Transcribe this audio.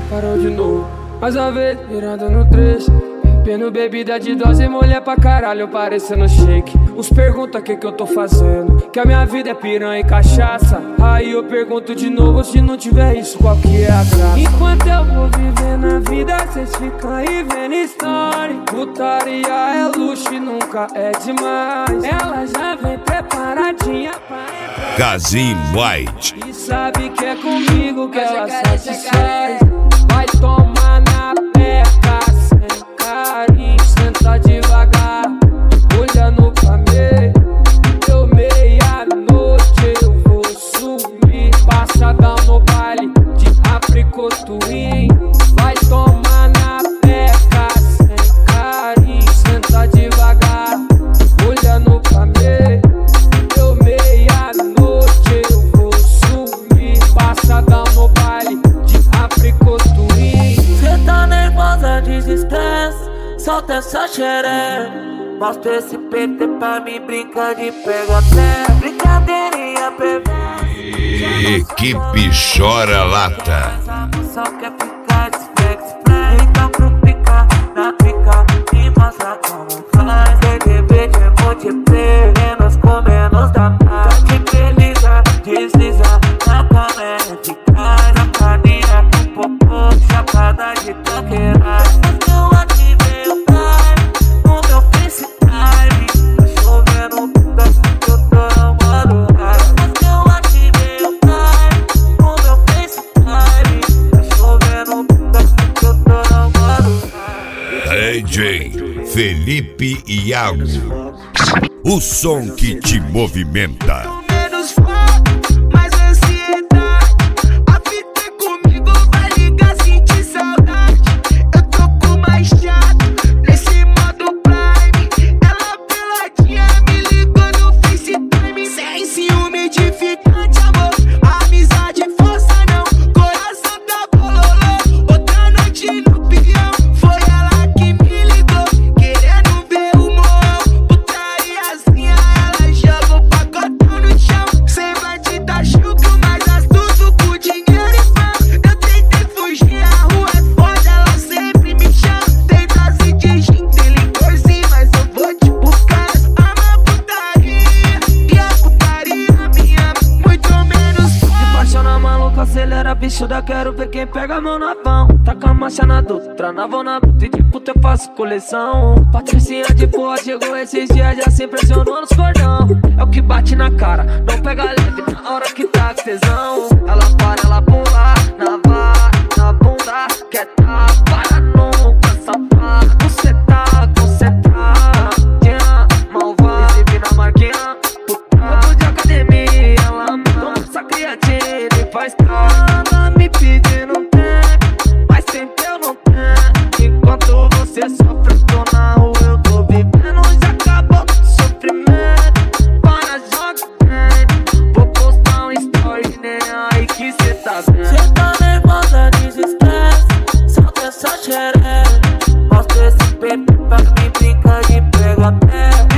parou de novo. Mais uma vez, virando no trecho. Bebendo bebida de dose, mulher pra caralho, parecendo shake. Uns perguntam o que eu tô fazendo, que a minha vida é piranha e cachaça. Aí eu pergunto de novo, se não tiver isso, qual que é a graça? Enquanto eu vou viver na vida, cês ficam aí vendo história. Putaria é luxo e nunca é demais. Ela já vem preparadinha pra entrar. Kazim White. E sabe que é comigo que ela satisfaz. Vai tomar na peca sem carinho, senta devagar, olhando pra mim. Deu meia-noite, eu vou sumir. Passadão no baile de apricotuim. Vai tomar na peca sem carinho, senta devagar, olhando pra mim. Deu meia-noite, eu vou sumir. Passadão no baile de apricotuim. Cê tá nervosa, desestresse, solta essa xereca. Mostra esse PT pra mim, brinca de pega-pé. Brincadeirinha, bebê. Equipe Chora Lata. Só quer ficar desflex, então pro pica, na pica, e mostra como faz. DDB de multiplayer, menos com menos dá mais. Desliza, desliza, na câmera eficaz. A caninha com popô, chapada de tanqueira. Mas eu ativei o time, no meu FaceTime. Tá chovendo, eu tô no modo high. Mas eu ativei o time, no meu FaceTime. Tá chovendo, eu tô no modo high. DJ Felipe Iago. O som que te movimenta. Menos foco, mais ansiedade. A fita é comigo, vai ligar, sentir saudade. Eu tô com mais chato, nesse modo Prime. Ela peladinha me ligou no FaceTime. Sem ciúme edificante, amor. Amizade, força não, coração tá bololô. Outra noite no peão, foi ela que me ligou. Querendo ver o morro, putariazinha. Ela joga o pacotão no chão. Sem bandida, chucro, mais astuto com dinheiro e fama. Eu tentei fugir, a rua é foda, ela sempre me chama. Tem dose de gin, tem licorzinho, mas eu vou te buscar. Ama putaria, e a putaria me ama, muito menos De paixão na maluca, acelera, bichuda, quero ver quem pega a mão na mão. Taca a marcha na Dutra, na vão na bruta e de puta eu faço coleção. Patricinha de porra chegou esses dias, já se impressionou nos cordão. É o que bate na cara, não pega leve na hora que tá com tesão. Ela para, ela pula, na vara, na bunda, quer tá, para nunca, safado. Cê tá concentrada, malvada, exibe na marquinha, puta. Eu tô de academia, ela toma essa criatina e faz cara. Ela me pedindo tempo, mas tempo eu não tenho. Enquanto você sofre, eu tô na rua, eu tô vivendo. Já acabou o sofrimento, para, joga dentro. Vou postar um story, nem aí que cê tá vendo. Cê tá nervosa, desestresse, solta essa xereca. Mostra esse pepe pra mim, brinca de pega-pé.